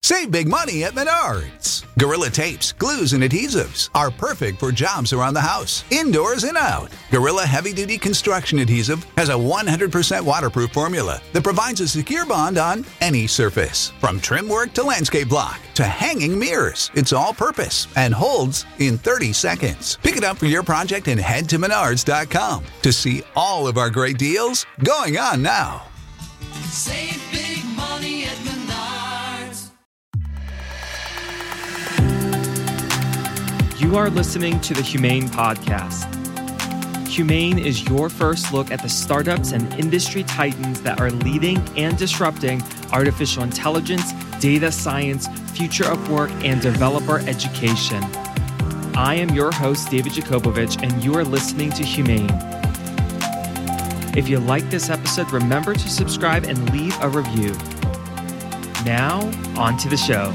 Save big money at Menards. Gorilla tapes, glues, and adhesives are perfect for jobs around the house, indoors and out. Gorilla Heavy Duty Construction Adhesive has a 100% waterproof formula that provides a secure bond on any surface. From trim work to landscape block to hanging mirrors, it's all purpose and holds in 30 seconds. Pick it up for your project and head to Menards.com to see all of our great deals going on now. Save big money at Menards. You are listening to the Humane Podcast. Humane is your first look at the startups and industry titans that are leading and disrupting artificial intelligence, data science, future of work, and developer education. I am your host, David Jakobovich, and you are listening to Humane. If you like this episode, remember to subscribe and leave a review. Now, on to the show.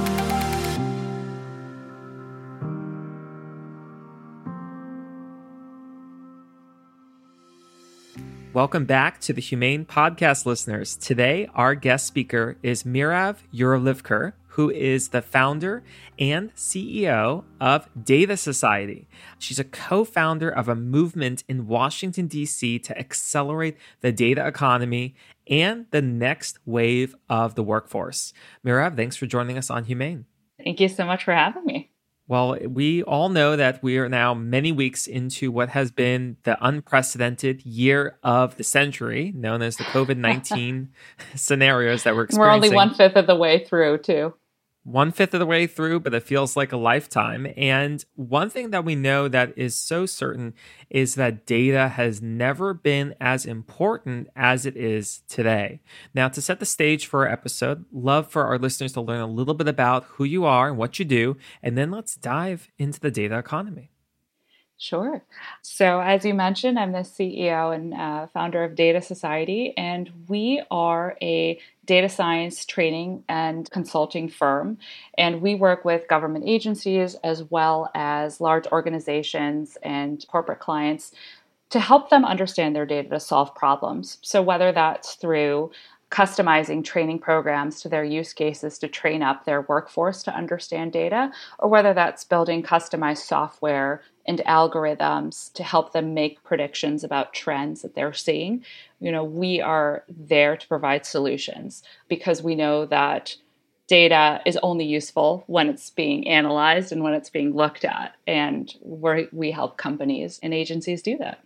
Welcome back to the Humane Podcast, listeners. Today, our guest speaker is Mirav Uralivkar, who is the founder and CEO of Data Society. She's a co-founder of a movement in Washington, D.C. to accelerate the data economy and the next wave of the workforce. Mirav, thanks for joining us on Humane. Thank you so much for having me. Well, we all know that we are now many weeks into what has been the unprecedented year of the century, known as the COVID-19 scenarios that we're experiencing. We're only 1/5 of the way through, too. 1/5 of the way through, but it feels like a lifetime. And one thing that we know that is so certain is that data has never been as important as it is today. Now, to set the stage for our episode, love for our listeners to learn a little bit about who you are and what you do, and then let's dive into the data economy. Sure. So as you mentioned, I'm the CEO and founder of Data Society, and we are a data science training and consulting firm. And we work with government agencies as well as large organizations and corporate clients to help them understand their data to solve problems. So whether that's through customizing training programs to their use cases to train up their workforce to understand data, or whether that's building customized software and algorithms to help them make predictions about trends that they're seeing. We are there to provide solutions because we know that data is only useful when it's being analyzed and when it's being looked at. And we help companies and agencies do that.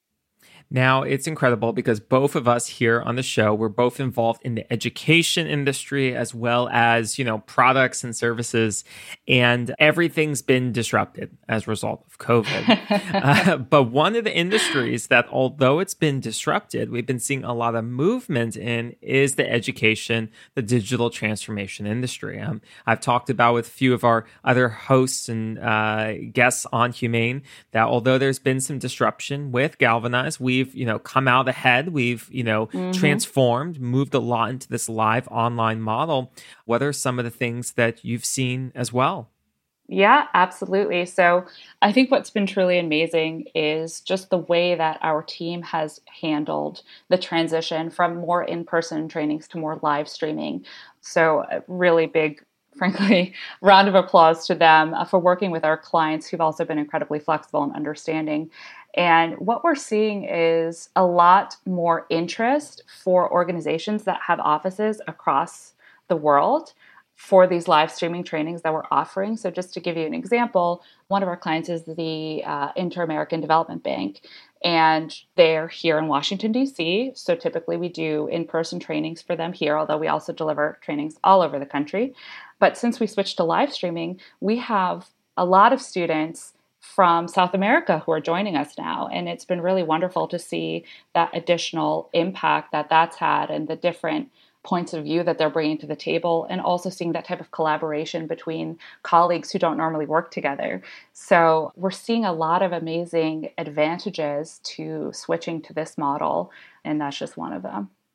Now, it's incredible because both of us here on the show, we're both involved in the education industry as well as, products and services, and everything's been disrupted as a result of COVID. But one of the industries that, although it's been disrupted, we've been seeing a lot of movement in is the education, the digital transformation industry. I've talked about with a few of our other hosts and guests on Humane that although there's been some disruption with Galvanize, we've come out ahead. We've transformed, moved a lot into this live online model. What are some of the things that you've seen as well? Yeah, absolutely. So I think what's been truly amazing is just the way that our team has handled the transition from more in-person trainings to more live streaming. So a really big, frankly, round of applause to them for working with our clients who've also been incredibly flexible and understanding. And what we're seeing is a lot more interest for organizations that have offices across the world for these live streaming trainings that we're offering. So just to give you an example, one of our clients is the Inter-American Development Bank, and they're here in Washington, D.C. So typically we do in-person trainings for them here, although we also deliver trainings all over the country. But since we switched to live streaming, we have a lot of students from South America who are joining us now. And it's been really wonderful to see that additional impact that that's had and the different points of view that they're bringing to the table, and also seeing that type of collaboration between colleagues who don't normally work together. So we're seeing a lot of amazing advantages to switching to this model, and that's just one of them.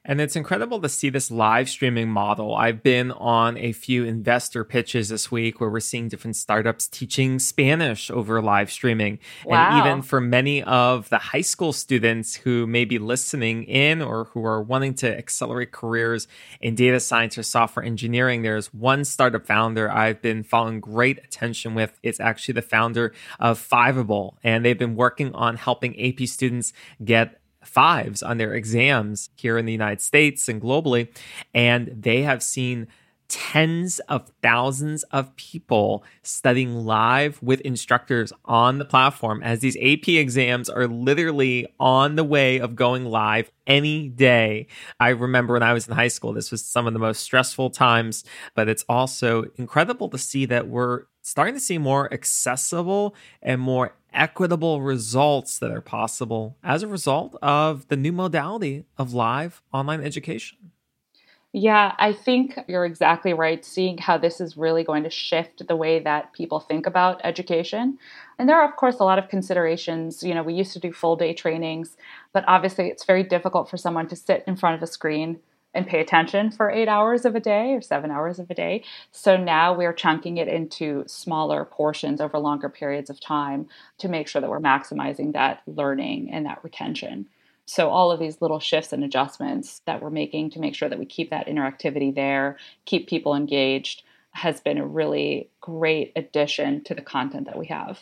And it's incredible to see this live streaming model. I've been on a few investor pitches this week where we're seeing different startups teaching Spanish over live streaming. And even Wow. for many of the high school students who may be listening in or who are wanting to accelerate careers in data science or software engineering, there's one startup founder I've been following great attention with. It's actually the founder of Fiveable, and they've been working on helping AP students get fives on their exams here in the United States and globally. And they have seen tens of thousands of people studying live with instructors on the platform as these AP exams are literally on the way of going live any day. I remember when I was in high school, this was some of the most stressful times, but it's also incredible to see that we're starting to see more accessible and more equitable results that are possible as a result of the new modality of live online education. Yeah, I think you're exactly right, seeing how this is really going to shift the way that people think about education. And there are, of course, a lot of considerations. You know, we used to do full day trainings, but obviously it's very difficult for someone to sit in front of a screen and pay attention for 8 hours of a day or 7 hours of a day. So now we're chunking it into smaller portions over longer periods of time to make sure that we're maximizing that learning and that retention. So all of these little shifts and adjustments that we're making to make sure that we keep that interactivity there, keep people engaged, has been a really great addition to the content that we have.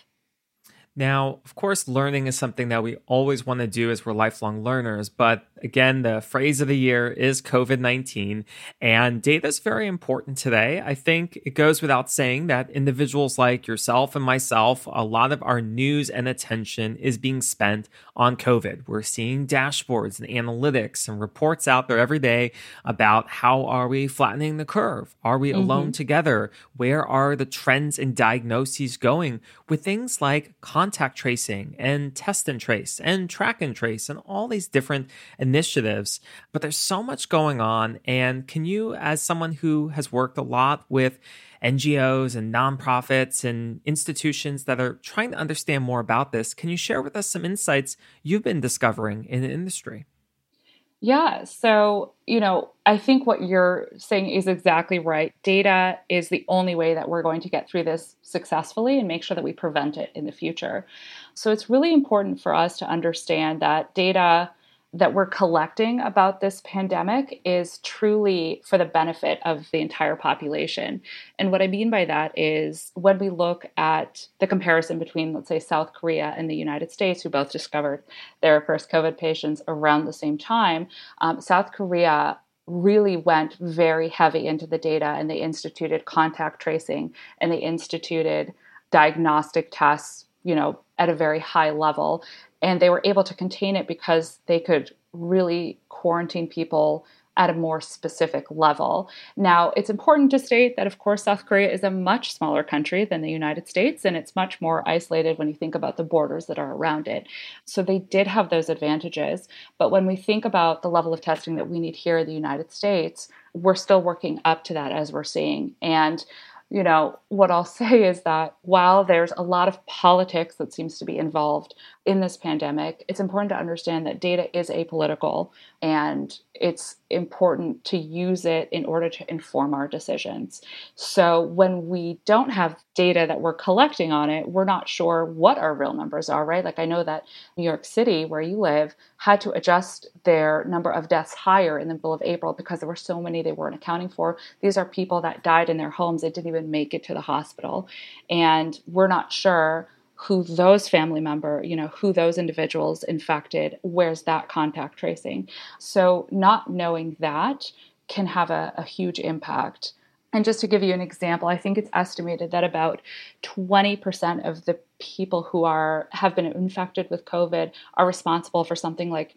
Now, of course, learning is something that we always want to do as we're lifelong learners. But again, the phrase of the year is COVID-19, and data is very important today. I think it goes without saying that individuals like yourself and myself, a lot of our news and attention is being spent on COVID. We're seeing dashboards and analytics and reports out there every day about how are we flattening the curve? Are we alone together? Where are the trends and diagnoses going with things like contact tracing and test and trace and track and trace and all these different initiatives. But there's so much going on. And can you, as someone who has worked a lot with NGOs and nonprofits and institutions that are trying to understand more about this, can you share with us some insights you've been discovering in the industry? Yeah. So, I think what you're saying is exactly right. Data is the only way that we're going to get through this successfully and make sure that we prevent it in the future. So it's really important for us to understand that data that we're collecting about this pandemic is truly for the benefit of the entire population. And what I mean by that is when we look at the comparison between, let's say, South Korea and the United States, who both discovered their first COVID patients around the same time, South Korea really went very heavy into the data, and they instituted contact tracing and they instituted diagnostic tests, at a very high level. And they were able to contain it because they could really quarantine people at a more specific level. Now, it's important to state that, of course, South Korea is a much smaller country than the United States, and it's much more isolated when you think about the borders that are around it. So they did have those advantages. But when we think about the level of testing that we need here in the United States, we're still working up to that, as we're seeing. And what I'll say is that while there's a lot of politics that seems to be involved in this pandemic, it's important to understand that data is apolitical, and it's important to use it in order to inform our decisions. So when we don't have data that we're collecting on it, we're not sure what our real numbers are, right? Like I know that New York City, where you live, had to adjust their number of deaths higher in the middle of April because there were so many they weren't accounting for. These are people that died in their homes. They didn't even make it to the hospital. And we're not sure who those family member, who those individuals infected, where's that contact tracing. So not knowing that can have a huge impact. And just to give you an example, I think it's estimated that about 20% of the people who have been infected with COVID are responsible for something like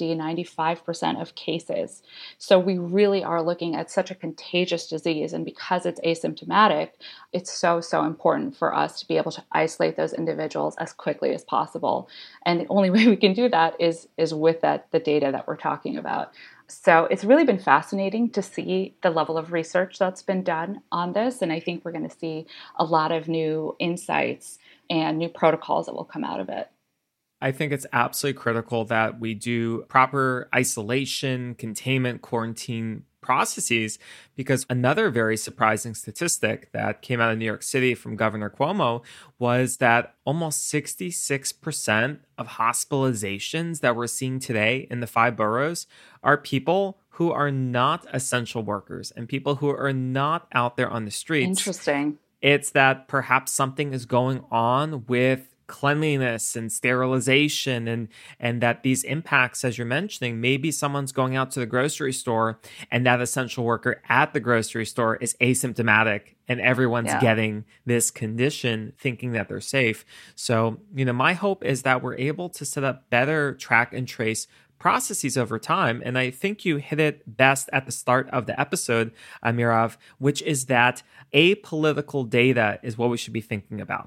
95% of cases. So we really are looking at such a contagious disease. And because it's asymptomatic, it's so important for us to be able to isolate those individuals as quickly as possible. And the only way we can do that is with the data that we're talking about. So it's really been fascinating to see the level of research that's been done on this. And I think we're going to see a lot of new insights and new protocols that will come out of it. I think it's absolutely critical that we do proper isolation, containment, quarantine processes, because another very surprising statistic that came out of New York City from Governor Cuomo was that almost 66% of hospitalizations that we're seeing today in the 5 boroughs are people who are not essential workers and people who are not out there on the streets. Interesting. It's that perhaps something is going on with cleanliness and sterilization, and that these impacts, as you're mentioning, maybe someone's going out to the grocery store and that essential worker at the grocery store is asymptomatic and everyone's getting this condition thinking that they're safe. So, my hope is that we're able to set up better track and trace processes over time. And I think you hit it best at the start of the episode, Mirav, which is that apolitical data is what we should be thinking about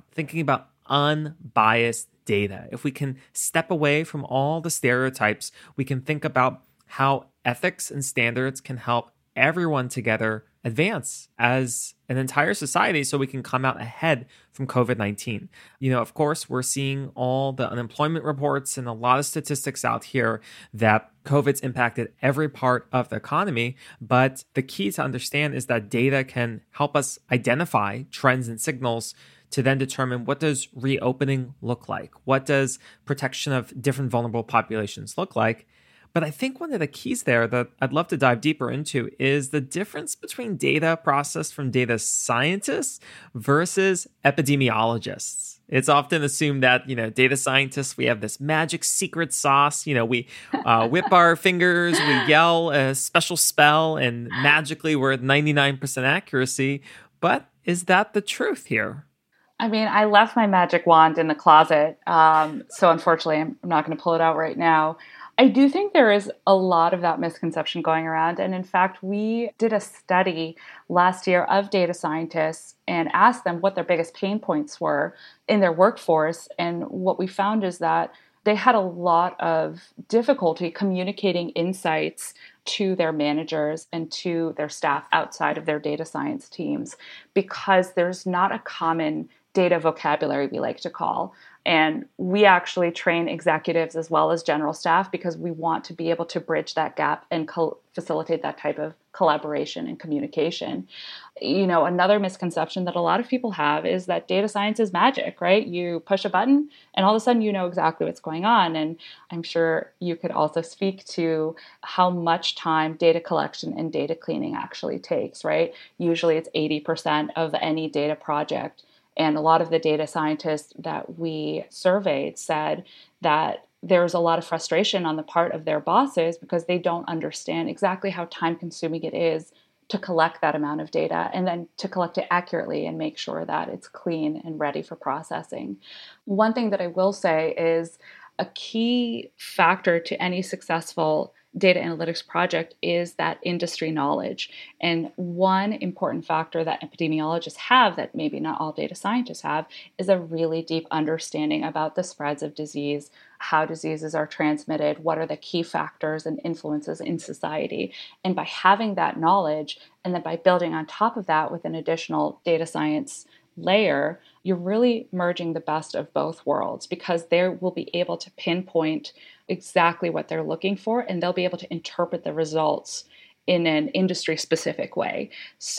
unbiased data. If we can step away from all the stereotypes, we can think about how ethics and standards can help everyone together advance as an entire society so we can come out ahead from COVID-19. Of course, we're seeing all the unemployment reports and a lot of statistics out here that COVID's impacted every part of the economy. But the key to understand is that data can help us identify trends and signals to then determine what does reopening look like? What does protection of different vulnerable populations look like? But I think one of the keys there that I'd love to dive deeper into is the difference between data processed from data scientists versus epidemiologists. It's often assumed that, data scientists, we have this magic secret sauce. We whip our fingers, we yell a special spell, and magically we're at 99% accuracy. But is that the truth here? I mean, I left my magic wand in the closet, so unfortunately, I'm not going to pull it out right now. I do think there is a lot of that misconception going around. And in fact, we did a study last year of data scientists and asked them what their biggest pain points were in their workforce. And what we found is that they had a lot of difficulty communicating insights to their managers and to their staff outside of their data science teams because there's not a common data vocabulary, we like to call. And we actually train executives as well as general staff because we want to be able to bridge that gap and facilitate that type of collaboration and communication. Another misconception that a lot of people have is that data science is magic, right? You push a button and all of a sudden you know exactly what's going on. And I'm sure you could also speak to how much time data collection and data cleaning actually takes, right? Usually it's 80% of any data project. And a lot of the data scientists that we surveyed said that there's a lot of frustration on the part of their bosses because they don't understand exactly how time-consuming it is to collect that amount of data and then to collect it accurately and make sure that it's clean and ready for processing. One thing that I will say is a key factor to any successful data analytics project is that industry knowledge. And one important factor that epidemiologists have that maybe not all data scientists have is a really deep understanding about the spreads of disease, how diseases are transmitted, what are the key factors and influences in society. And by having that knowledge, and then by building on top of that with an additional data science layer, you're really merging the best of both worlds because they will be able to pinpoint exactly what they're looking for and they'll be able to interpret the results in an industry specific way.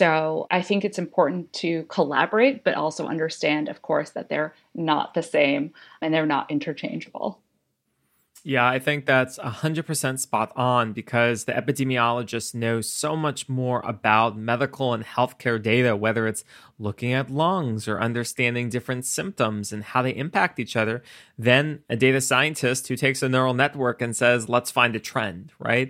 So I think it's important to collaborate, but also understand, of course, that they're not the same and they're not interchangeable. Yeah, I think that's 100% spot on because the epidemiologists know so much more about medical and healthcare data, whether it's looking at lungs or understanding different symptoms and how they impact each other, than a data scientist who takes a neural network and says, let's find a trend, right?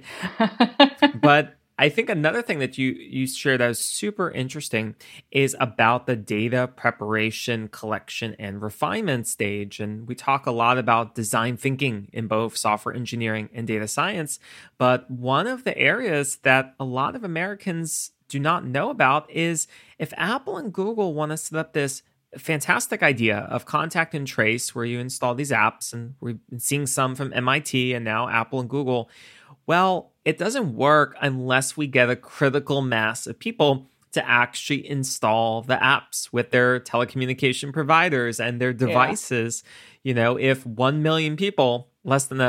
But I think another thing that you shared that was super interesting is about the data preparation, collection, and refinement stage. And we talk a lot about design thinking in both software engineering and data science. But one of the areas that a lot of Americans do not know about is if Apple and Google want to set up this fantastic idea of contact and trace where you install these apps, and we've been seeing some from MIT and now Apple and Google. Well, it doesn't work unless we get a critical mass of people to actually install the apps with their telecommunication providers and their devices. You know, if 1 million people, less than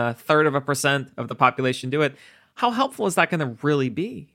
1/3% of the population do it, how helpful is that going to really be?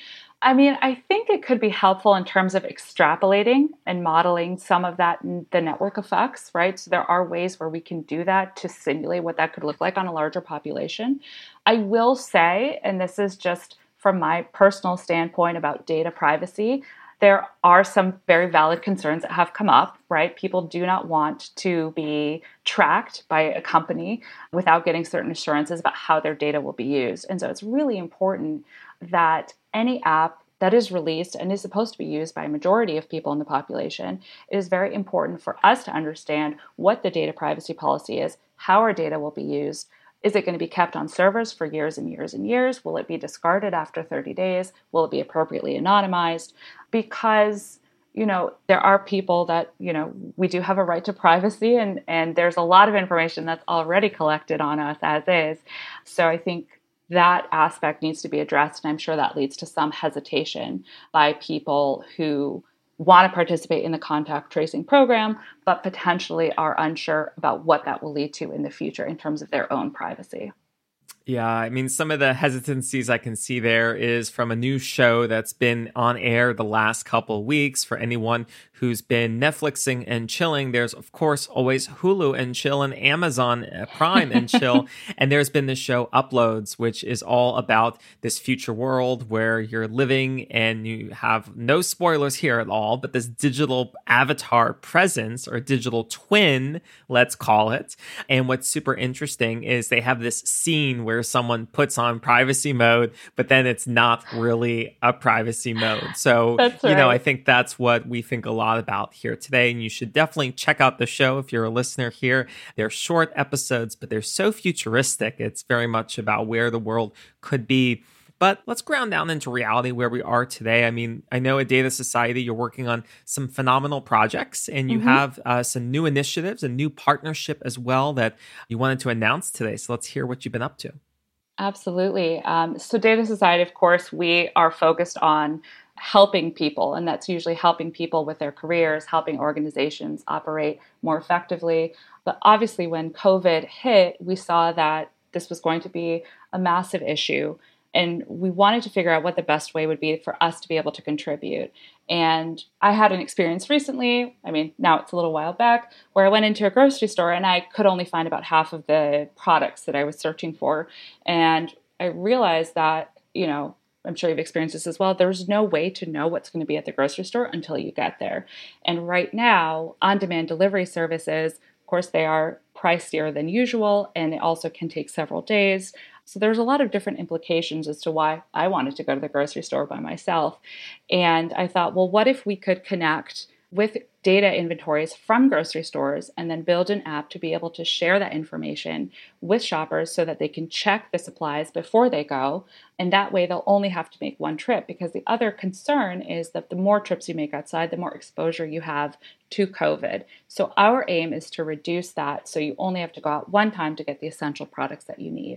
I mean, I think it could be helpful in terms of extrapolating and modeling some of that, the network effects, right? So there are ways where we can do that to simulate what that could look like on a larger population. I will say, and this is just from my personal standpoint about data privacy, there are some very valid concerns that have come up, right? People do not want to be tracked by a company without getting certain assurances about how their data will be used. And so it's really important that any app that is released and is supposed to be used by a majority of people in the population, it is very important for us to understand what the data privacy policy is, how our data will be used. Is it going to be kept on servers for years and years and years? Will it be discarded after 30 days? Will it be appropriately anonymized? Because, you know, there are people that, you know, we do have a right to privacy, and there's a lot of information that's already collected on us as is. So I think that aspect needs to be addressed, and I'm sure that leads to some hesitation by people who want to participate in the contact tracing program, but potentially are unsure about what that will lead to in the future in terms of their own privacy. Yeah, I mean, some of the hesitancies I can see there is from a new show that's been on air the last couple of weeks. For anyone who's been Netflixing and chilling, there's, of course, always Hulu and chill and Amazon Prime and chill. And there's been this show Uploads, which is all about this future world where you're living and you have no spoilers here at all, but this digital avatar presence or digital twin, let's call it. And what's super interesting is they have this scene where someone puts on privacy mode, but then it's not really a privacy mode. So, That's right. You know, I think that's what we think a lot about here today. And you should definitely check out the show if you're a listener here. They're short episodes, but they're so futuristic. It's very much about where the world could be. But let's ground down into reality where we are today. I mean, I know at Data Society, you're working on some phenomenal projects and you have some new initiatives, a new partnership as well that you wanted to announce today. So let's hear what you've been up to. Absolutely. So Data Society, of course, we are focused on helping people, and that's usually helping people with their careers, helping organizations operate more effectively. But obviously, when COVID hit, we saw that this was going to be a massive issue. And we wanted to figure out what the best way would be for us to be able to contribute. And I had an experience recently, I mean, now it's a little while back, where I went into a grocery store and I could only find about half of the products that I was searching for. And I realized that, you know, I'm sure you've experienced this as well, there's no way to know what's going to be at the grocery store until you get there. And right now, on-demand delivery services, of course, they are pricier than usual, and it also can take several days. So there's a lot of different implications as to why I wanted to go to the grocery store by myself. And I thought, well, what if we could connect with data inventories from grocery stores and then build an app to be able to share that information with shoppers so that they can check the supplies before they go. And that way they'll only have to make one trip, because the other concern is that the more trips you make outside, the more exposure you have to COVID. So our aim is to reduce that so you only have to go out one time to get the essential products that you need.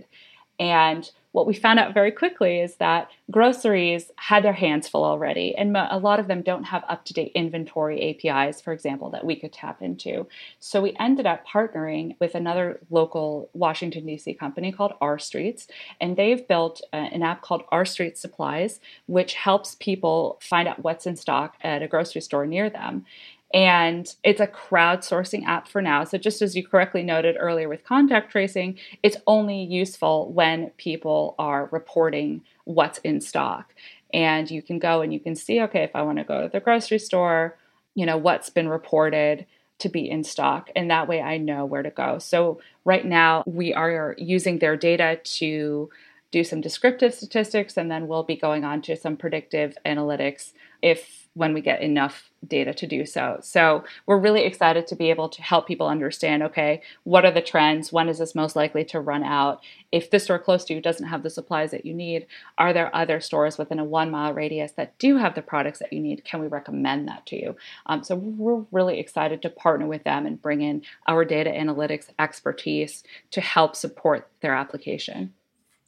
And what we found out very quickly is that groceries had their hands full already, and a lot of them don't have up-to-date inventory APIs, for example, that we could tap into. So we ended up partnering with another local Washington, D.C. company called R Streets, and they've built an app called R Streets Supplies, which helps people find out what's in stock at a grocery store near them. And it's a crowdsourcing app for now. So just as you correctly noted earlier with contact tracing, it's only useful when people are reporting what's in stock. And you can go and you can see, okay, if I want to go to the grocery store, you know, what's been reported to be in stock. And that way I know where to go. So right now we are using their data to do some descriptive statistics, and then we'll be going on to some predictive analytics when we get enough data to do so. So we're really excited to be able to help people understand, okay, what are the trends? When is this most likely to run out? If the store close to you doesn't have the supplies that you need, are there other stores within a 1 mile radius that do have the products that you need? Can we recommend that to you? So we're really excited to partner with them and bring in our data analytics expertise to help support their application.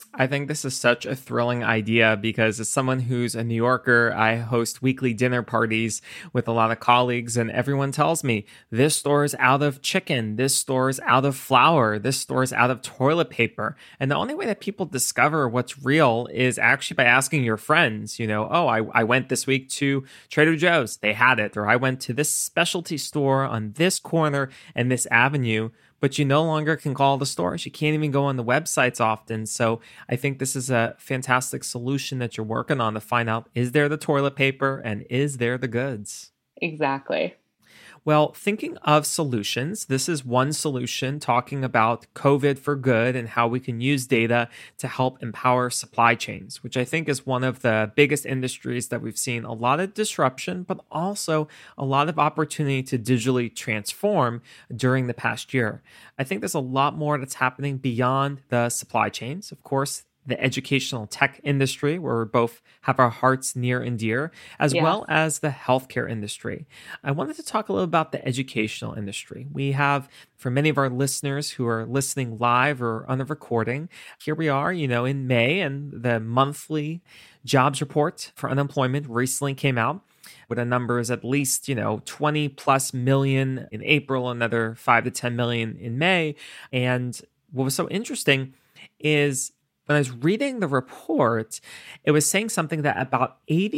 I think this is such a thrilling idea because as someone who's a New Yorker, I host weekly dinner parties with a lot of colleagues, and everyone tells me this store is out of chicken, this store is out of flour, this store is out of toilet paper. And the only way that people discover what's real is actually by asking your friends, oh, I went this week to Trader Joe's, they had it, or I went to this specialty store on this corner and this avenue. But you no longer can call the stores. You can't even go on the websites often. So I think this is a fantastic solution that you're working on to find out, is there the toilet paper and is there the goods? Exactly. Well, thinking of solutions, this is one solution talking about COVID for good and how we can use data to help empower supply chains, which I think is one of the biggest industries that we've seen a lot of disruption, but also a lot of opportunity to digitally transform during the past year. I think there's a lot more that's happening beyond the supply chains. Of course, the educational tech industry, where we both have our hearts near and dear, as well as the healthcare industry. I wanted to talk a little about the educational industry. We have, for many of our listeners who are listening live or on a recording, here we are, in May, and the monthly jobs report for unemployment recently came out with a numbers at least, 20 plus million in April, another 5 to 10 million in May. And what was so interesting is when I was reading the report, it was saying something that about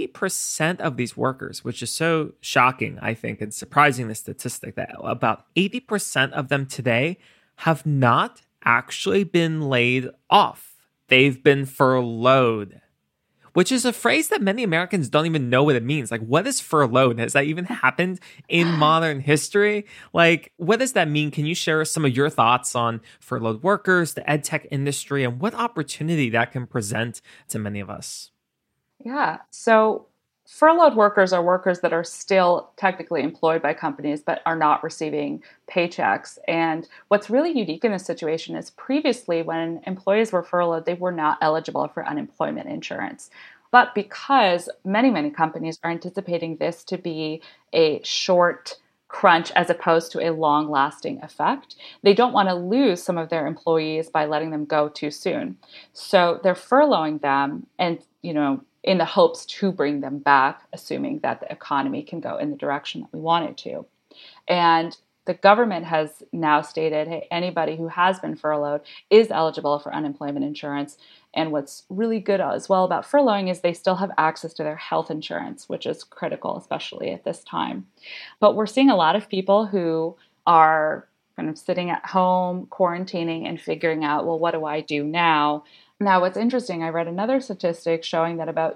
80% of these workers, which is so shocking, I think, and surprising, the statistic that about 80% of them today have not actually been laid off. They've been furloughed, which is a phrase that many Americans don't even know what it means. Like, what is furloughed? Has that even happened in modern history? Like, what does that mean? Can you share some of your thoughts on furloughed workers, the ed tech industry, and what opportunity that can present to many of us? Yeah. So furloughed workers are workers that are still technically employed by companies but are not receiving paychecks. And what's really unique in this situation is previously when employees were furloughed, they were not eligible for unemployment insurance. But because many companies are anticipating this to be a short crunch as opposed to a long-lasting effect, they don't want to lose some of their employees by letting them go too soon. So they're furloughing them and, in the hopes to bring them back, assuming that the economy can go in the direction that we want it to. And the government has now stated, hey, anybody who has been furloughed is eligible for unemployment insurance. And what's really good as well about furloughing is they still have access to their health insurance, which is critical, especially at this time. But we're seeing a lot of people who are kind of sitting at home, quarantining, and figuring out, well, what do I do now? Now, what's interesting, I read another statistic showing that about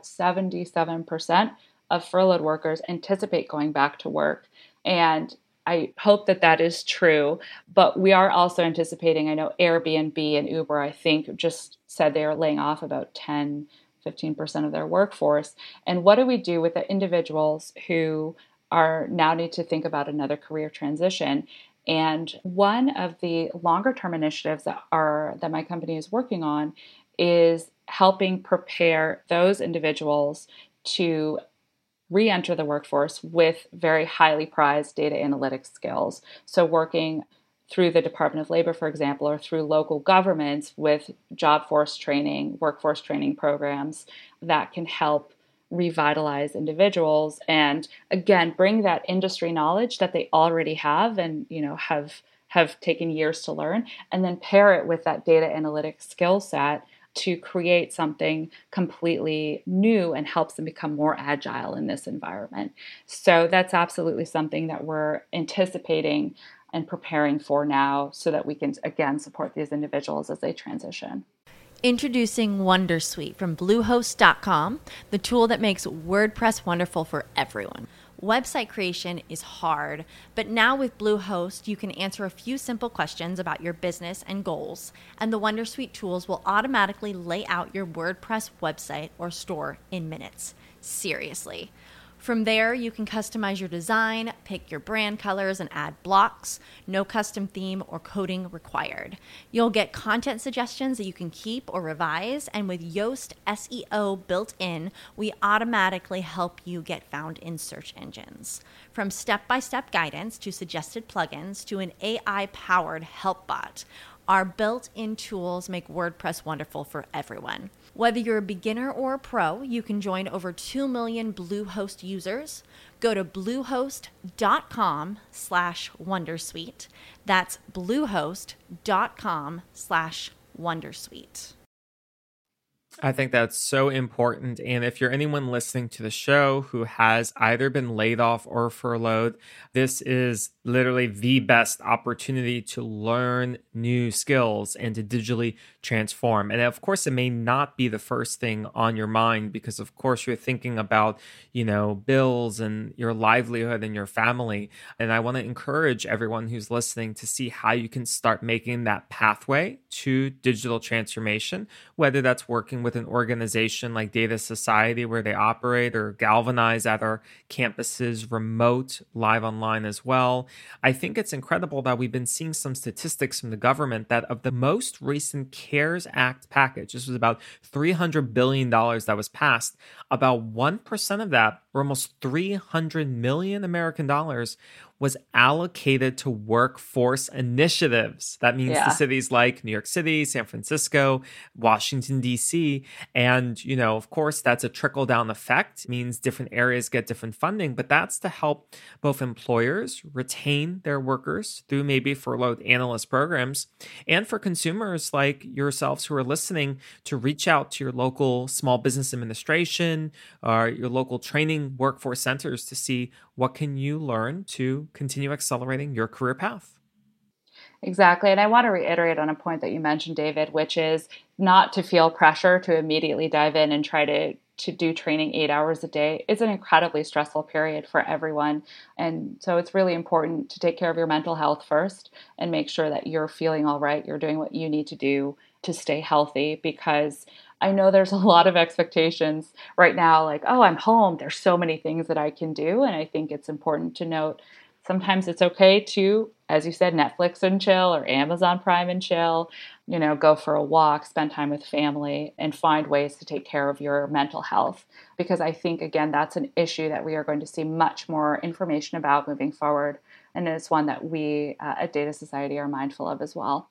77% of furloughed workers anticipate going back to work. And I hope that that is true, but we are also anticipating, I know Airbnb and Uber, I think, just said they are laying off about 10-15% of their workforce. And what do we do with the individuals who are now need to think about another career transition? And one of the longer term initiatives that my company is working on is helping prepare those individuals to re-enter the workforce with very highly prized data analytics skills. So working through the Department of Labor, for example, or through local governments with job force training, workforce training programs that can help revitalize individuals and, again, bring that industry knowledge that they already have and, have taken years to learn, and then pair it with that data analytics skill set to create something completely new and helps them become more agile in this environment. So that's absolutely something that we're anticipating and preparing for now so that we can, again, support these individuals as they transition. Introducing Wondersuite from Bluehost.com, the tool that makes WordPress wonderful for everyone. Website creation is hard, but now with Bluehost, you can answer a few simple questions about your business and goals, and the Wondersuite tools will automatically lay out your WordPress website or store in minutes. Seriously. From there, you can customize your design, pick your brand colors, and add blocks. No custom theme or coding required. You'll get content suggestions that you can keep or revise, and with Yoast SEO built in, we automatically help you get found in search engines. From step-by-step guidance to suggested plugins to an AI-powered help bot, Our built-in tools make WordPress wonderful for everyone. Whether you're a beginner or a pro, you can join over 2 million Bluehost users. Go to bluehost.com/wondersuite. That's bluehost.com/wondersuite. I think that's so important. And if you're anyone listening to the show who has either been laid off or furloughed, this is literally the best opportunity to learn new skills and to digitally transform. And of course, it may not be the first thing on your mind because, of course, you're thinking about, bills and your livelihood and your family. And I want to encourage everyone who's listening to see how you can start making that pathway to digital transformation, whether that's working with an organization like Data Society where they operate, or Galvanize at our campuses, remote, live online as well. I think it's incredible that we've been seeing some statistics from the government that of the most recent CARES Act package, this was about $300 billion that was passed, about 1% of that, or almost 300 million American dollars, was allocated to workforce initiatives. That means the cities like New York City, San Francisco, Washington, D.C. And, of course, that's a trickle-down effect. It means different areas get different funding, but that's to help both employers retain their workers through maybe furloughed analyst programs, and for consumers like yourselves who are listening to reach out to your local small business administration or your local training workforce centers to see what can you learn to continue accelerating your career path. Exactly. And I want to reiterate on a point that you mentioned, David, which is not to feel pressure to immediately dive in and try to do training 8 hours a day. It's an incredibly stressful period for everyone. And so it's really important to take care of your mental health first and make sure that you're feeling all right. You're doing what you need to do to stay healthy, because I know there's a lot of expectations right now, like, oh, I'm home. There's so many things that I can do. And I think it's important to note sometimes it's okay to, as you said, Netflix and chill, or Amazon Prime and chill, go for a walk, spend time with family, and find ways to take care of your mental health. Because I think, again, that's an issue that we are going to see much more information about moving forward. And it's one that we at Data Society are mindful of as well.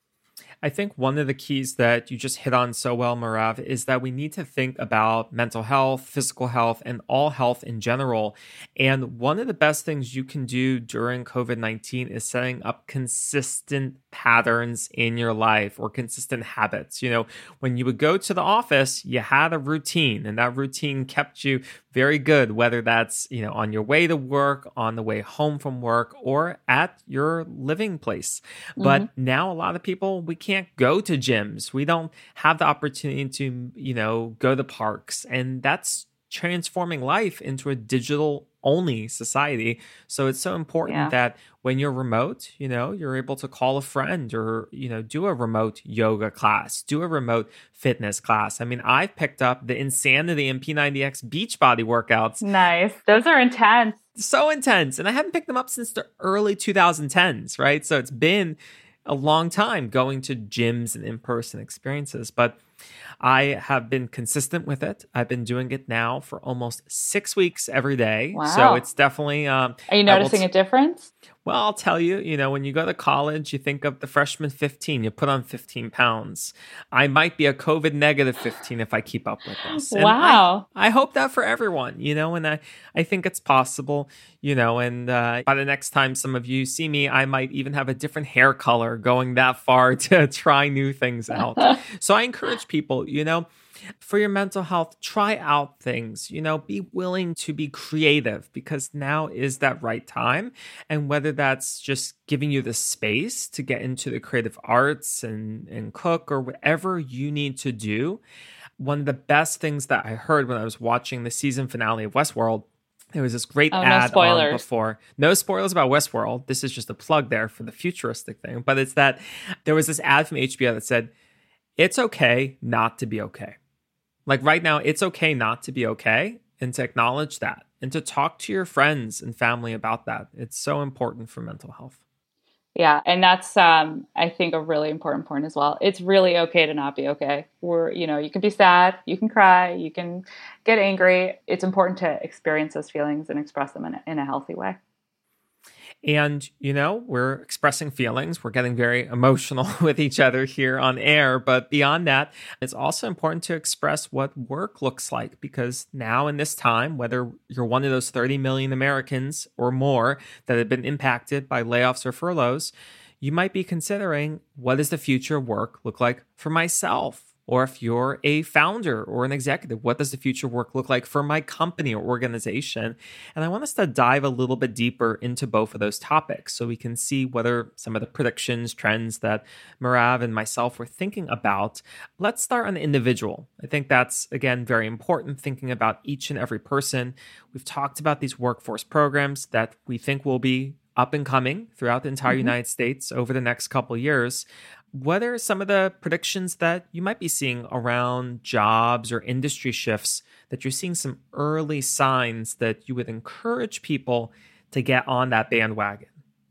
I think one of the keys that you just hit on so well, Merav, is that we need to think about mental health, physical health, and all health in general. And one of the best things you can do during COVID-19 is setting up consistent patterns in your life, or consistent habits. When you would go to the office, you had a routine, and that routine kept you very good, whether that's, on your way to work, on the way home from work, or at your living place. But now a lot of people, we can't go to gyms. We don't have the opportunity to, go to parks. And that's transforming life into a digital only society. So it's so important that when you're remote, you're able to call a friend, or, do a remote yoga class, do a remote fitness class. I mean, I've picked up the Insanity and P90X Beachbody workouts. Nice. Those are intense. So intense. And I haven't picked them up since the early 2010s, right? So it's been a long time going to gyms and in-person experiences, but I have been consistent with it. I've been doing it now for almost 6 weeks every day. Wow. So it's definitely... Are you noticing a difference? Well, I'll tell you, when you go to college, you think of the freshman 15, you put on 15 pounds. I might be a COVID negative 15 if I keep up with this. And wow. I hope that for everyone, and I think it's possible, and by the next time some of you see me, I might even have a different hair color going that far to try new things out. So I encourage people, for your mental health, try out things, be willing to be creative, because now is that right time. And whether that's just giving you the space to get into the creative arts and cook, or whatever you need to do. One of the best things that I heard when I was watching the season finale of Westworld, there was this great ad on before. No spoilers about Westworld. This is just a plug there for the futuristic thing. But it's that there was this ad from HBO that said, it's okay not to be okay. Like right now, it's okay not to be okay, and to acknowledge that, and to talk to your friends and family about that. It's so important for mental health. Yeah. And that's, I think, a really important point as well. It's really okay to not be okay. You can be sad, you can cry, you can get angry. It's important to experience those feelings and express them in a healthy way. And, we're expressing feelings. We're getting very emotional with each other here on air. But beyond that, it's also important to express what work looks like, because now in this time, whether you're one of those 30 million Americans or more that have been impacted by layoffs or furloughs, you might be considering, what does the future of work look like for myself? Or if you're a founder or an executive, what does the future work look like for my company or organization? And I want us to dive a little bit deeper into both of those topics so we can see whether some of the predictions, trends that Merav and myself were thinking about. Let's start on the individual. I think that's, again, very important, thinking about each and every person. We've talked about these workforce programs that we think will be up and coming throughout the entire United States over the next couple of years. What are some of the predictions that you might be seeing around jobs or industry shifts that you're seeing some early signs that you would encourage people to get on that bandwagon?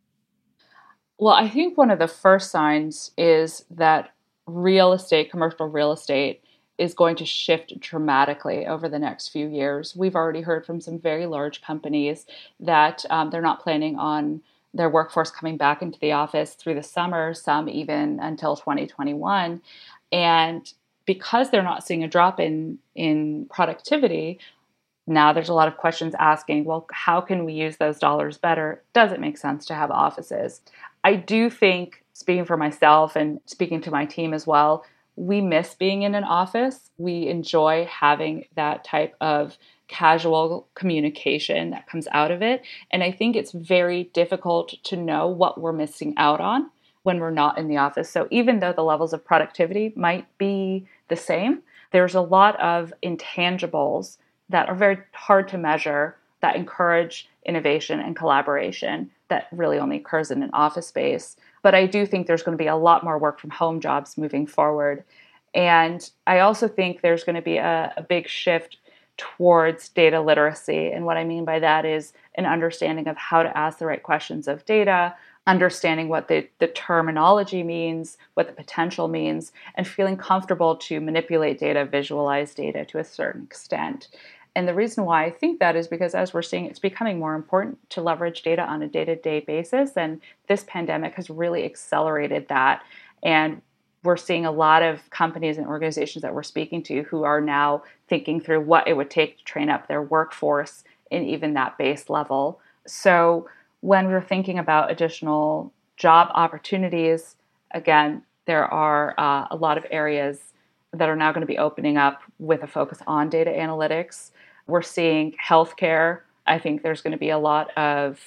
Well, I think one of the first signs is that real estate, commercial real estate, is going to shift dramatically over the next few years. We've already heard from some very large companies that they're not planning on their workforce coming back into the office through the summer, some even until 2021. And because they're not seeing a drop in productivity, now there's a lot of questions asking, well, how can we use those dollars better? Does it make sense to have offices? I do think, speaking for myself and speaking to my team as well, we miss being in an office. We enjoy having that type of casual communication that comes out of it. And I think it's very difficult to know what we're missing out on when we're not in the office. So even though the levels of productivity might be the same, there's a lot of intangibles that are very hard to measure that encourage innovation and collaboration that really only occurs in an office space. But I do think there's going to be a lot more work from home jobs moving forward. And I also think there's going to be a big shift towards data literacy. And what I mean by that is an understanding of how to ask the right questions of data, understanding what the terminology means, what the potential means, and feeling comfortable to manipulate data, visualize data to a certain extent. And the reason why I think that is because, as we're seeing, it's becoming more important to leverage data on a day-to-day basis. And this pandemic has really accelerated that. And we're seeing a lot of companies and organizations that we're speaking to who are now thinking through what it would take to train up their workforce in even that base level. So when we're thinking about additional job opportunities, again, there are a lot of areas that are now going to be opening up with a focus on data analytics. We're seeing healthcare. I think there's going to be a lot of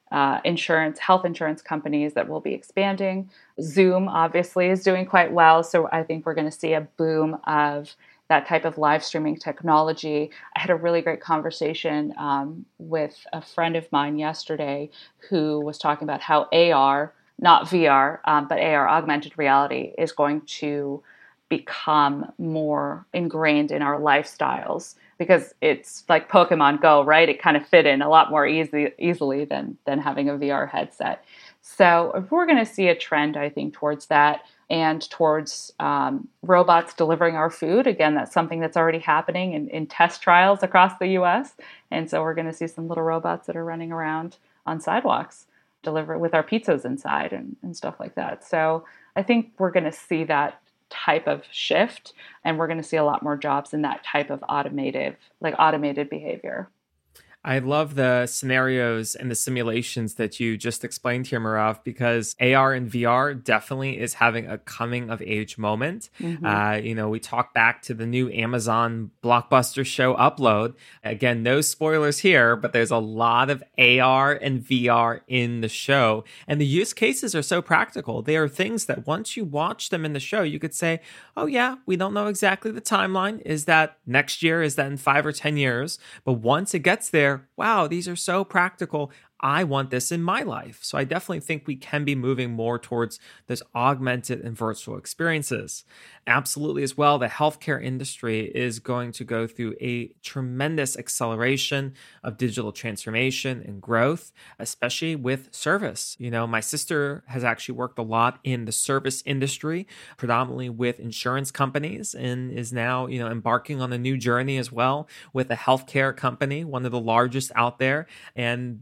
health insurance companies that will be expanding. Zoom obviously is doing quite well. So I think we're going to see a boom of that type of live streaming technology. I had a really great conversation with a friend of mine yesterday who was talking about how AR, not VR, but AR, augmented reality, is going to become more ingrained in our lifestyles, because it's like Pokemon Go, right? It kind of fit in a lot more easily than having a VR headset. So if we're going to see a trend, I think, towards that and towards robots delivering our food, again, that's something that's already happening in test trials across the U.S. And so we're going to see some little robots that are running around on sidewalks, deliver with our pizzas inside and stuff like that. So I think we're going to see that type of shift, and we're going to see a lot more jobs in that type of automated behavior. I love the scenarios and the simulations that you just explained here, Merav, because AR and VR definitely is having a coming of age moment. Mm-hmm. We talk back to the new Amazon blockbuster show Upload. Again, no spoilers here, but there's a lot of AR and VR in the show. And the use cases are so practical. They are things that once you watch them in the show, you could say, oh yeah, we don't know exactly the timeline. Is that next year? Is that in 5 or 10 years? But once it gets there, wow, these are so practical. I want this in my life. So I definitely think we can be moving more towards those augmented and virtual experiences. Absolutely as well, the healthcare industry is going to go through a tremendous acceleration of digital transformation and growth, especially with service. My sister has actually worked a lot in the service industry, predominantly with insurance companies, and is now, embarking on a new journey as well with a healthcare company, one of the largest out there, and they are going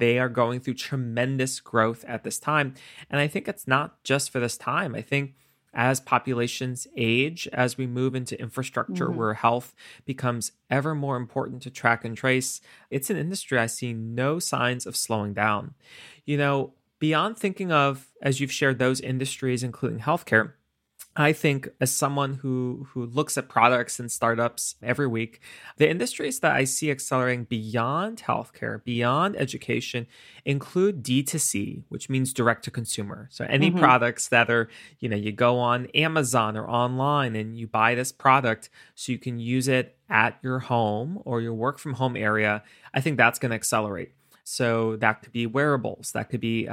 going through tremendous growth at this time. And I think it's not just for this time. I think as populations age, as we move into infrastructure where health becomes ever more important to track and trace, it's an industry I see no signs of slowing down. Beyond thinking of, as you've shared, those industries, including healthcare, I think as someone who looks at products and startups every week, the industries that I see accelerating beyond healthcare, beyond education, include D2C, which means direct to consumer. So any products that are, you go on Amazon or online and you buy this product so you can use it at your home or your work from home area, I think that's going to accelerate. So that could be wearables. That could be,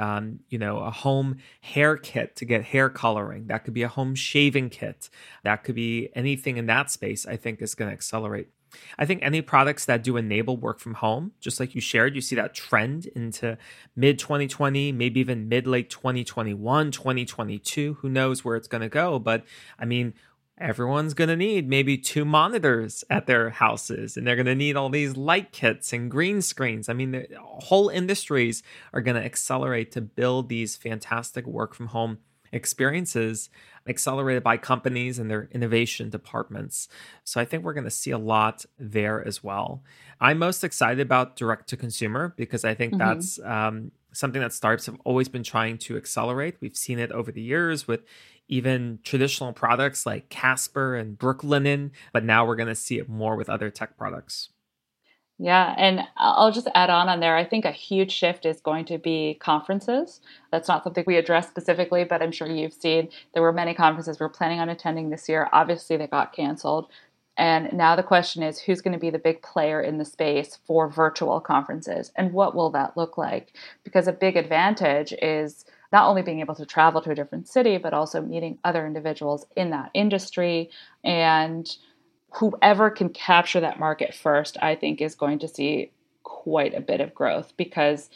a home hair kit to get hair coloring. That could be a home shaving kit. That could be anything in that space, I think is going to accelerate. I think any products that do enable work from home, just like you shared, you see that trend into mid-2020, maybe even mid-late 2021, 2022. Who knows where it's going to go? But I mean, everyone's going to need maybe 2 monitors at their houses, and they're going to need all these light kits and green screens. I mean, the whole industries are going to accelerate to build these fantastic work from home experiences, accelerated by companies and their innovation departments. So I think we're going to see a lot there as well. I'm most excited about direct to consumer because I think that's something that startups have always been trying to accelerate. We've seen it over the years with even traditional products like Casper and Brooklinen, but now we're going to see it more with other tech products. Yeah, and I'll just add on there. I think a huge shift is going to be conferences. That's not something we addressed specifically, but I'm sure you've seen there were many conferences we're planning on attending this year. Obviously, they got canceled. And now the question is, who's going to be the big player in the space for virtual conferences? And what will that look like? Because a big advantage is not only being able to travel to a different city, but also meeting other individuals in that industry. And whoever can capture that market first, I think, is going to see quite a bit of growth, because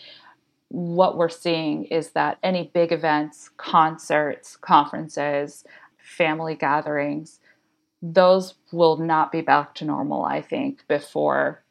what we're seeing is that any big events, concerts, conferences, family gatherings, those will not be back to normal, I think, before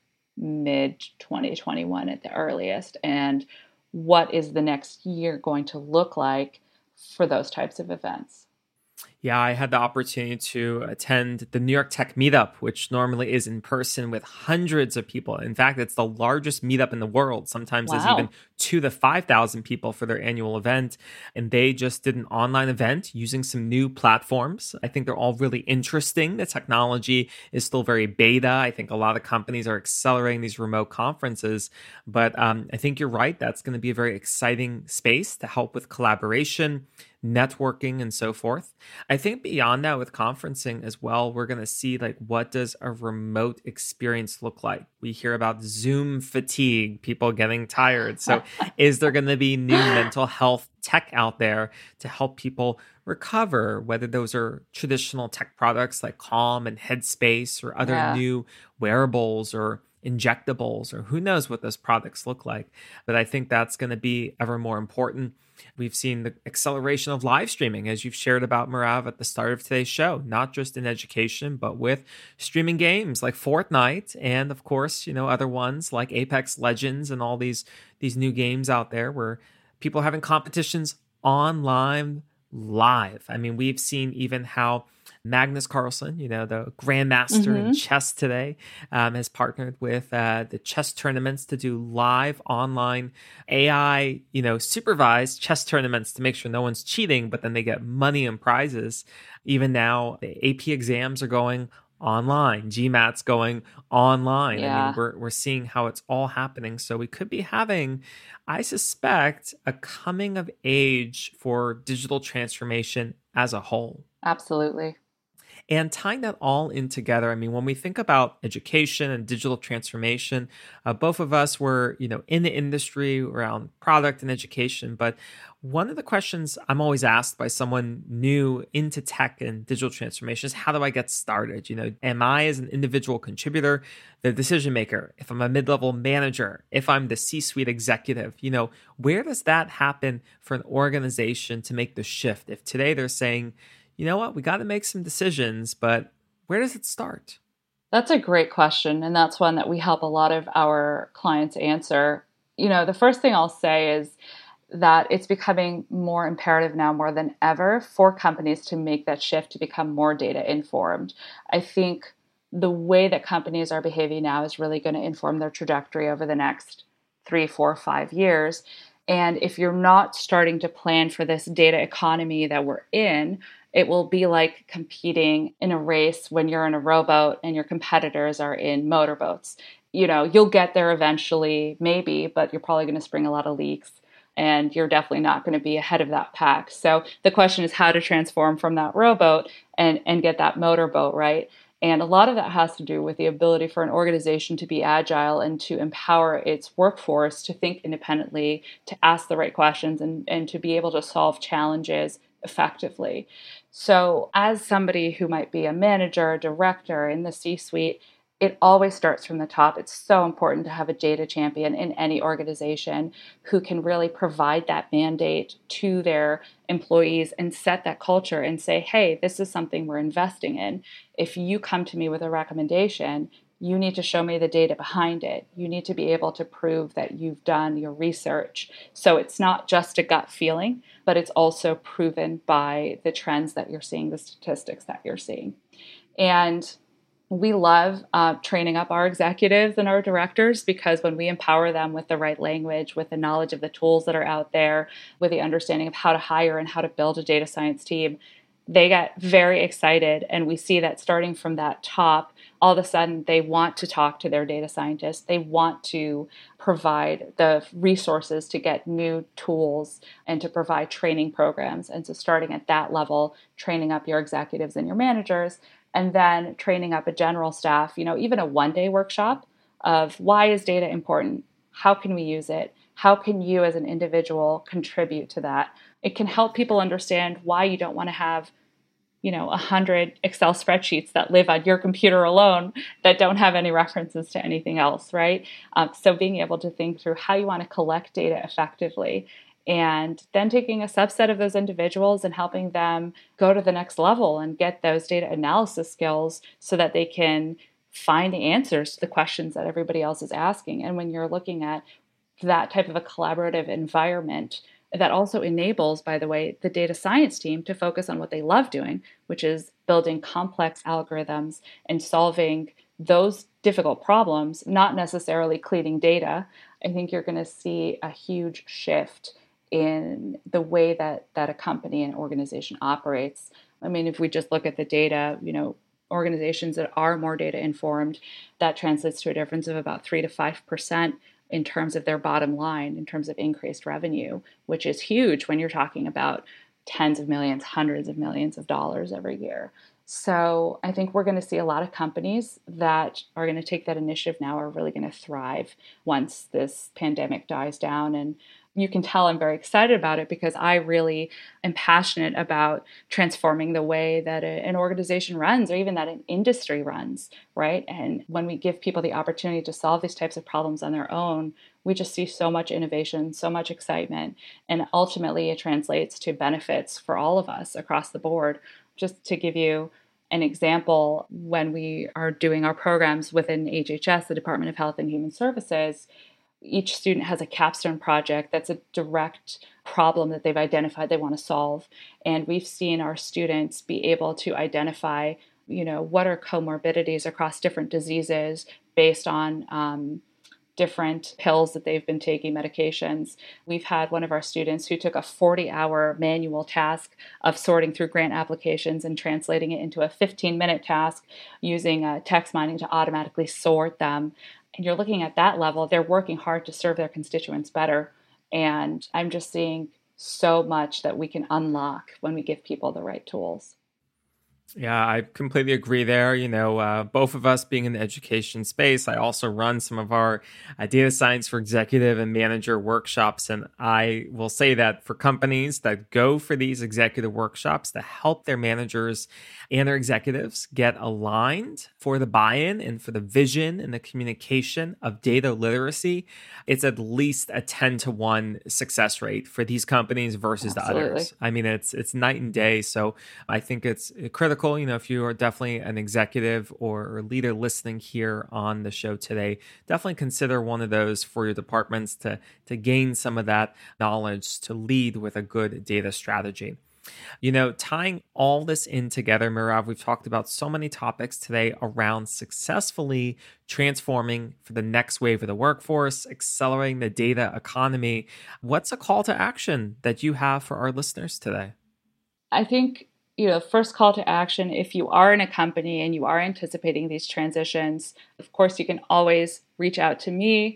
mid-2021 at the earliest. And what is the next year going to look like for those types of events? Yeah, I had the opportunity to attend the New York Tech Meetup, which normally is in person with hundreds of people. In fact, it's the largest meetup in the world. Sometimes there's even 2,000 to 5,000 people for their annual event. And they just did an online event using some new platforms. I think they're all really interesting. The technology is still very beta. I think a lot of companies are accelerating these remote conferences. But I think you're right. That's going to be a very exciting space to help with collaboration, networking, and so forth. I think beyond that with conferencing as well, we're going to see what does a remote experience look like? We hear about Zoom fatigue, people getting tired. So is there going to be new mental health tech out there to help people recover, whether those are traditional tech products like Calm and Headspace or other new wearables or injectables, or who knows what those products look like. But I think that's going to be ever more important. We've seen the acceleration of live streaming, as you've shared about, Merav, at the start of today's show, not just in education, but with streaming games like Fortnite and, of course, other ones like Apex Legends and all these new games out there where people are having competitions online live. I mean, we've seen even how Magnus Carlsen, the grandmaster in chess today, has partnered with the chess tournaments to do live online AI, supervised chess tournaments to make sure no one's cheating, but then they get money and prizes. Even now, the AP exams are going online, GMAT's going online. I mean, we're seeing how it's all happening. So we could be having, I suspect, a coming of age for digital transformation as a whole. Absolutely. And tying that all in together, I mean, when we think about education and digital transformation, both of us were, in the industry around product and education. But one of the questions I'm always asked by someone new into tech and digital transformation is, how do I get started? Am I, as an individual contributor, the decision maker? If I'm a mid-level manager, if I'm the C-suite executive, where does that happen for an organization to make the shift? If today they're saying, you know what, we got to make some decisions, but where does it start? That's a great question. And that's one that we help a lot of our clients answer. The first thing I'll say is that it's becoming more imperative now more than ever for companies to make that shift to become more data informed. I think the way that companies are behaving now is really going to inform their trajectory over the next 3, 4, 5 years. And if you're not starting to plan for this data economy that we're in, it will be like competing in a race when you're in a rowboat and your competitors are in motorboats. You'll get there eventually, maybe, but you're probably going to spring a lot of leaks. And you're definitely not going to be ahead of that pack. So the question is how to transform from that rowboat and get that motorboat, right? And a lot of that has to do with the ability for an organization to be agile and to empower its workforce to think independently, to ask the right questions, and to be able to solve challenges effectively. So as somebody who might be a manager, a director in the C-suite, it always starts from the top. It's so important to have a data champion in any organization who can really provide that mandate to their employees and set that culture and say, hey, this is something we're investing in. If you come to me with a recommendation, you need to show me the data behind it. You need to be able to prove that you've done your research. So it's not just a gut feeling, but it's also proven by the trends that you're seeing, the statistics that you're seeing. And we love training up our executives and our directors, because when we empower them with the right language, with the knowledge of the tools that are out there, with the understanding of how to hire and how to build a data science team, they get very excited. And we see that starting from that top, all of a sudden they want to talk to their data scientists. They want to provide the resources to get new tools and to provide training programs. And so starting at that level, training up your executives and your managers, and then training up a general staff, even a one-day workshop of why is data important? How can we use it? How can you as an individual contribute to that? It can help people understand why you don't want to have 100 Excel spreadsheets that live on your computer alone that don't have any references to anything else, right? So being able to think through how you want to collect data effectively, and then taking a subset of those individuals and helping them go to the next level and get those data analysis skills so that they can find the answers to the questions that everybody else is asking. And when you're looking at that type of a collaborative environment, that also enables, by the way, the data science team to focus on what they love doing, which is building complex algorithms and solving those difficult problems, not necessarily cleaning data. I think you're going to see a huge shift in the way that a company and organization operates. I mean, if we just look at the data, organizations that are more data informed, that translates to a difference of about 3 to 5% in terms of their bottom line, in terms of increased revenue, which is huge when you're talking about tens of millions, hundreds of millions of dollars every year. So I think we're going to see a lot of companies that are going to take that initiative now are really going to thrive once this pandemic dies down. And you can tell I'm very excited about it because I really am passionate about transforming the way that an organization runs, or even that an industry runs, right? And when we give people the opportunity to solve these types of problems on their own, we just see so much innovation, so much excitement, and ultimately it translates to benefits for all of us across the board. Just to give you an example, when we are doing our programs within HHS, the Department of Health and Human Services, each student has a capstone project that's a direct problem that they've identified they want to solve. And we've seen our students be able to identify, what are comorbidities across different diseases based on different pills that they've been taking, medications. We've had one of our students who took a 40-hour manual task of sorting through grant applications and translating it into a 15-minute task using text mining to automatically sort them. And you're looking at that level, they're working hard to serve their constituents better. And I'm just seeing so much that we can unlock when we give people the right tools. Yeah, I completely agree there. Both of us being in the education space, I also run some of our data science for executive and manager workshops. And I will say that for companies that go for these executive workshops to help their managers and their executives get aligned for the buy-in and for the vision and the communication of data literacy, it's at least a 10-to-1 success rate for these companies versus Absolutely. the others. I mean, it's night and day. So I think it's critical critical. If you are definitely an executive or leader listening here on the show today, definitely consider one of those for your departments to gain some of that knowledge to lead with a good data strategy. Tying all this in together, Merav, we've talked about so many topics today around successfully transforming for the next wave of the workforce, accelerating the data economy. What's a call to action that you have for our listeners today? I think, first call to action, if you are in a company and you are anticipating these transitions, of course, you can always reach out to me,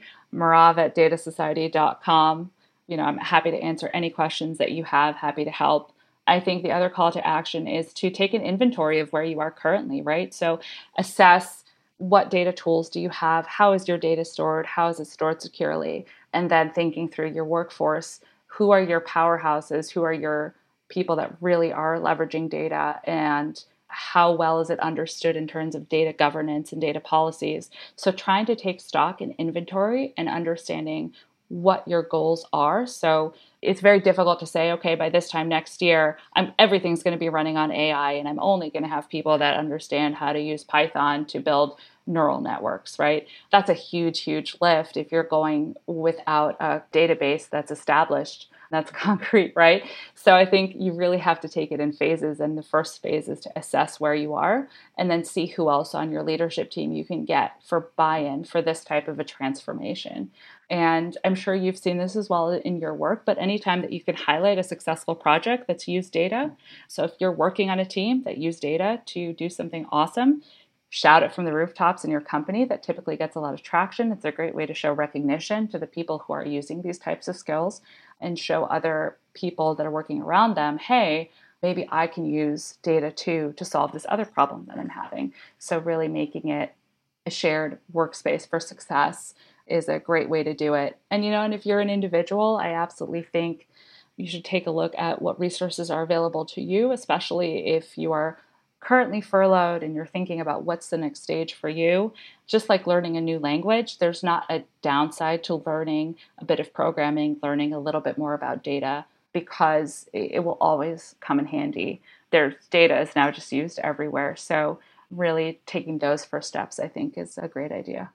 merav@datasociety.com. I'm happy to answer any questions that you have, happy to help. I think the other call to action is to take an inventory of where you are currently, right? So assess what data tools do you have? How is your data stored? How is it stored securely? And then thinking through your workforce, who are your powerhouses? Who are your people that really are leveraging data? And how well is it understood in terms of data governance and data policies? So trying to take stock and inventory and understanding what your goals are. So it's very difficult to say, okay, by this time next year, everything's going to be running on AI, and I'm only going to have people that understand how to use Python to build neural networks, right? That's a huge, huge lift if you're going without a database that's established, that's concrete, right? So I think you really have to take it in phases. And the first phase is to assess where you are and then see who else on your leadership team you can get for buy-in for this type of a transformation. And I'm sure you've seen this as well in your work, but anytime that you can highlight a successful project that's used data. So if you're working on a team that used data to do something awesome, shout it from the rooftops in your company. That typically gets a lot of traction. It's a great way to show recognition to the people who are using these types of skills and show other people that are working around them, hey, maybe I can use data too to solve this other problem that I'm having. So really making it a shared workspace for success is a great way to do it. And, and if you're an individual, I absolutely think you should take a look at what resources are available to you, especially if you are currently furloughed and you're thinking about what's the next stage for you. Just like learning a new language, there's not a downside to learning a bit of programming, learning a little bit more about data, because it will always come in handy. There's data is now just used everywhere. So really taking those first steps, I think, is a great idea.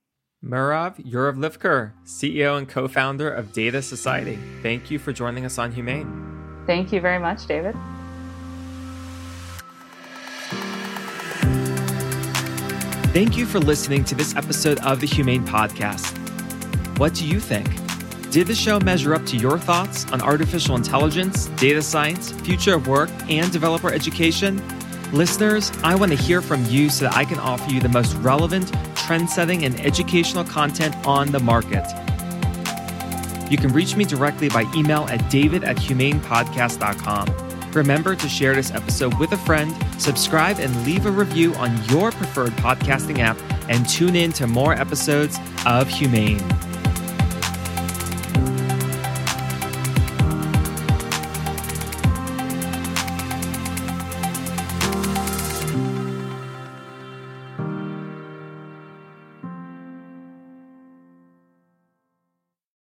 Merav Yuravlivkar, CEO and co-founder of Data Society. Thank you for joining us on Humane. Thank you very much, David. Thank you for listening to this episode of the Humane Podcast. What do you think? Did the show measure up to your thoughts on artificial intelligence, data science, future of work, and developer education? Listeners, I want to hear from you so that I can offer you the most relevant, trend-setting, and educational content on the market. You can reach me directly by email at david@humanepodcast.com. Remember to share this episode with a friend, subscribe, and leave a review on your preferred podcasting app, and tune in to more episodes of Humane.